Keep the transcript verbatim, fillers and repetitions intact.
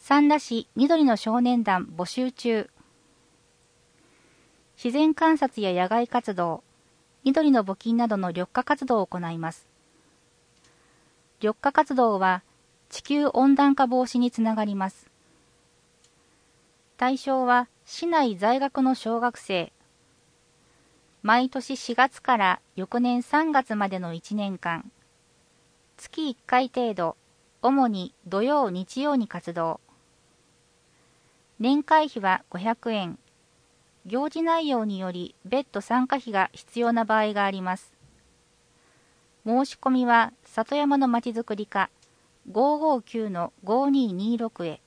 三田市緑の少年団募集中。自然観察や野外活動、緑の募金などの緑化活動を行います。緑化活動は地球温暖化防止につながります。対象は市内在学の小学生。毎年しがつから翌年さんがつまでのいちねんかん、月いっかい程度、主に土曜日曜に活動。年会費はごひゃくえん。行事内容により別途参加費が必要な場合があります。申し込みは里山のまちづくり課ごーごーきゅうのごーにーにーろくへ。